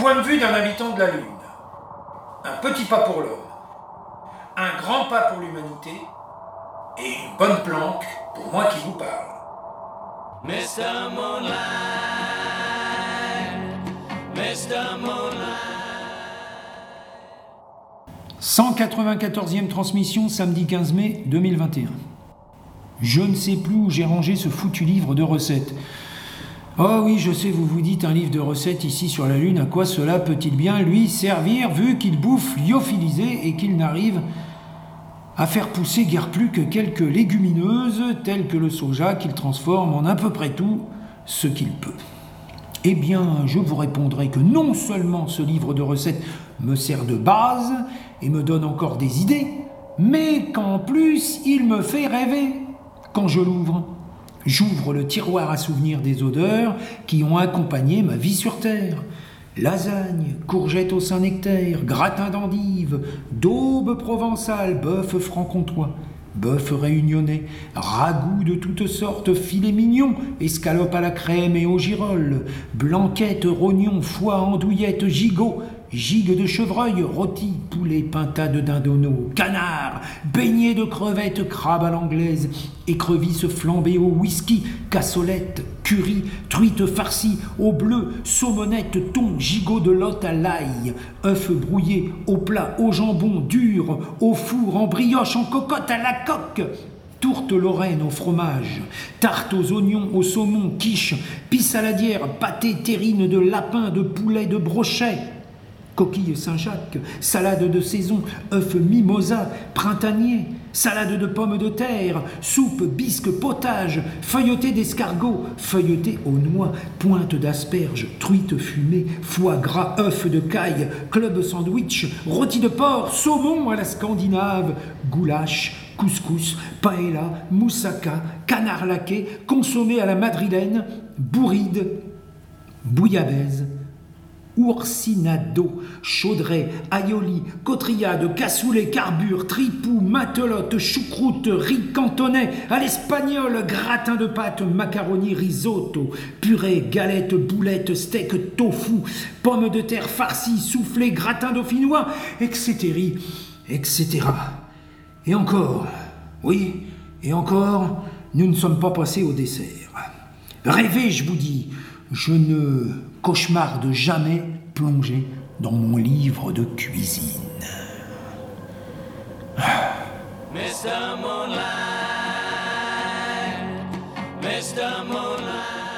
point de vue d'un habitant de la Lune. Un petit pas pour l'homme, un grand pas pour l'humanité, et une bonne planque pour moi qui vous parle. Mr. Moonlight, Mr. Moonlight. 194e transmission, samedi 15 mai 2021. Je ne sais plus où j'ai rangé ce foutu livre de recettes. Oh oui, je sais, vous vous dites, un livre de recettes ici sur la Lune, à quoi cela peut-il bien lui servir, vu qu'il bouffe lyophilisé et qu'il n'arrive à faire pousser guère plus que quelques légumineuses, telles que le soja, qu'il transforme en à peu près tout ce qu'il peut. Eh bien, je vous répondrai que non seulement ce livre de recettes me sert de base et me donne encore des idées, mais qu'en plus, il me fait rêver quand je l'ouvre. J'ouvre le tiroir à souvenirs des odeurs qui ont accompagné ma vie sur Terre. Lasagne, courgettes au Saint-Nectaire, gratin d'endives, daube provençale, bœuf franc-comtois, bœuf réunionnais, ragoût de toutes sortes, filets mignons, escalope à la crème et au girolles, blanquettes, rognons, foie, andouillettes, gigots, gigues de chevreuil, rôti, poulet, pintade d'indonneau, canard, beignets de crevettes, crabes à l'anglaise, écrevisses flambées au whisky, cassolettes, curry, truites farcies au bleu, saumonette, thon, gigot de lotte à l'ail, œufs brouillés au plat, au jambon dur, au four, en brioche, en cocotte, à la coque, tourte lorraine au fromage, tarte aux oignons, au saumon, quiche, pis saladière, pâté terrine de lapin, de poulet, de brochet, coquille Saint-Jacques, salade de saison, œufs mimosa, printanier, salade de pommes de terre, soupe, bisque, potage, feuilleté d'escargot, feuilleté aux noix, pointe d'asperges, truite fumée, foie gras, œufs de caille, club sandwich, rôti de porc, saumon à la scandinave, goulash, couscous, paella, moussaka, canard laqué, consommé à la madrilène, bourride, bouillabaisse, oursinado, chaudrée, aioli, cotrillade, cassoulet, carbure, tripou, matelote, choucroute, riz cantonais, à l'espagnol, gratin de pâte, macaroni, risotto, purée, galette, boulette, steak, tofu, pommes de terre farcies, soufflé, gratin dauphinois, etc., etc. Et encore, oui, et encore, nous ne sommes pas passés au dessert. Rêvez, je vous dis, je ne cauchemarde jamais plonger dans mon livre de cuisine. Mr. Moonlight, Mr. Moonlight.